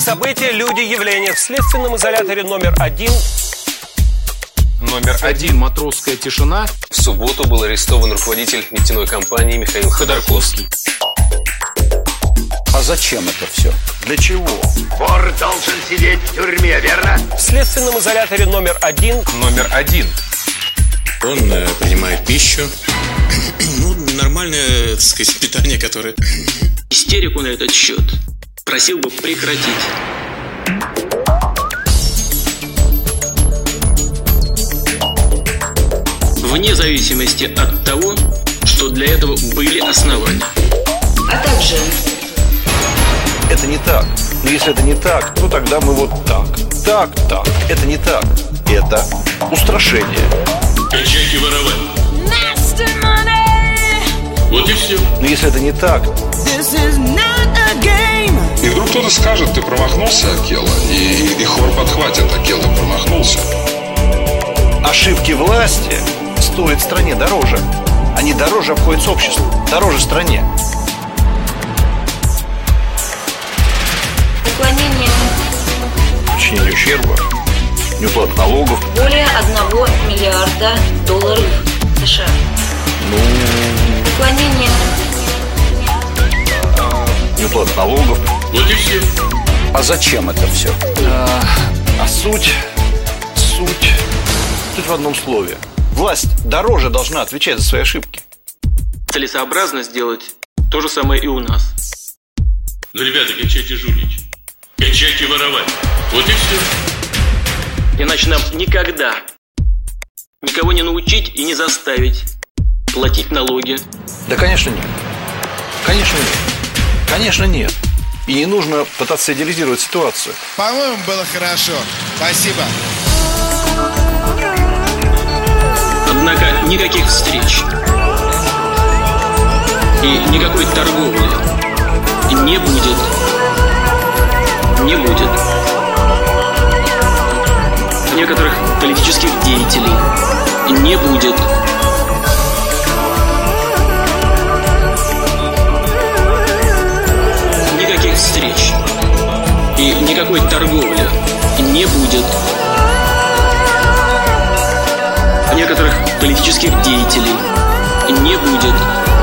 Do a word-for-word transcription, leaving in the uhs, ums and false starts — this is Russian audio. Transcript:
события, люди, явления. В следственном изоляторе номер один. Номер один. Матросская тишина. В субботу был арестован руководитель нефтяной компании Михаил Ходорковский. А зачем это все? Для чего? Вор должен сидеть в тюрьме, верно? В следственном изоляторе номер один. Номер один. Он э, принимает пищу. Ну, нормальное, так сказать, питание, которое... Истерику на этот счет просил бы прекратить. Вне зависимости от того, что для этого были основания. А также... Это не так. Но если это не так, то тогда мы вот так. Так, так. Это не так. Это устрашение. Качать и воровать. Вот и все. Но если это не так... И вдруг кто-то скажет: ты промахнулся, Акела, и, и хор подхватит: Акела промахнулся. Ошибки власти стоят стране дороже. Они дороже обходятся обществу, дороже стране. Уклонение. Причинение ущерба, неуплата налогов. Более одного миллиарда долларов США. Ну... Уклонение. Неуплата налогов. Вот и все. А зачем это все? А, а суть, суть, суть в одном слове. Власть дороже должна отвечать за свои ошибки. Целесообразно сделать то же самое и у нас. Ну, ребята, кончайте жульничать. Кончайте воровать. Вот и все. Иначе нам никогда никого не научить и не заставить платить налоги. Да, конечно, нет. Конечно, нет. Конечно, нет. И не нужно пытаться идеализировать ситуацию. По-моему, было хорошо. Спасибо. Однако никаких встреч и никакой торговли не будет. Не будет. Некоторых политических деятелей не будет. Никаких встреч и никакой торговли не будет. Некоторых политических деятелей не будет.